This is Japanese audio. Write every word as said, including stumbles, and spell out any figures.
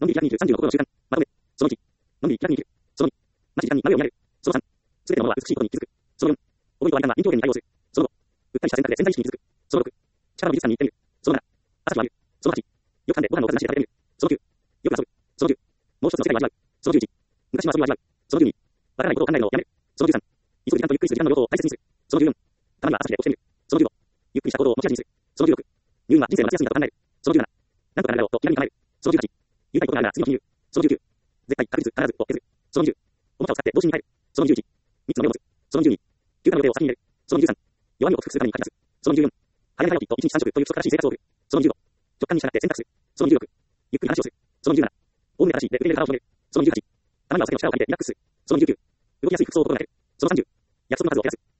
のんびり気楽に生きるさんじゅうの心の習慣。まとめ。そのいち。のんびり気楽に生きる。そのに。待ち時間に丸を見られる。そのさん。すべてのものは美しいことに気づく。そのよん。覚えと割り勘は臨機応変に対応する。そのご。うっかりした選択で潜在意識に気づく。そのろく。力の美術館に行ってみる。そのなな。朝日を浴びる。そのはち。よく噛んでご飯のおかずなしで食べてみる。そのきゅう。よく遊ぶ。そのじゅう。もう一つの世界を味わう。そのじゅういち。昔の遊びを味わう。そのじゅうに。わからないことを考えるのをやめる。そのじゅうさん。急ぐ時間とゆっくりする時間の両方を大切にする。そのじゅうよん。たまには朝日で起きてみる。そのじゅうご。ゆっくりした行動を持ち味にする。そのじゅうろく。入院は人生の夏休みだと考える。そのじゅうなな。なんとかなるだろうと気軽に構える。そのじゅうはち。言いたいことがあるなら次の日に言う。そのじゅうきゅう。絶対、確実、必ずを削る。そのにじゅう。おもちゃを使って童心に帰る。そのにじゅういち。みっつの目を持つ。そのにじゅうに。休暇の予定を先に入れる。そのにじゅうさん。弱みを克服するために書き出す。そのにじゅうよん。早寝早起きといちにちさん食という規則正しい生活を送る。そのにじゅうご。直感に従って選択する。そのにじゅうろく。ゆっくり話をする。そのにじゅうなな。おおむね正しいで受け入れる体を決める。そのにじゅうはち。たまにはお酒の力を借りてリラックスする。そのにじゅうきゅう。動きやすい服装を心がける。そのさんじゅう。約束の数を減らす。